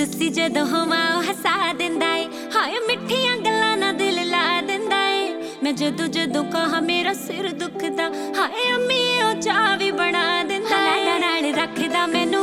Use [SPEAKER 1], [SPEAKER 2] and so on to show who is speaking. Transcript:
[SPEAKER 1] रुस्सी जदों होवां ओह हसा दिंदा ए, हाय मिठियां गल्लां नाल दिल ला दिंदा ए। मैं जदों जदों कहां मेरा सिर दुखदा, हाय अम्मी ओ चाह भी बना दिंदा ए। नाल रखदा मैनू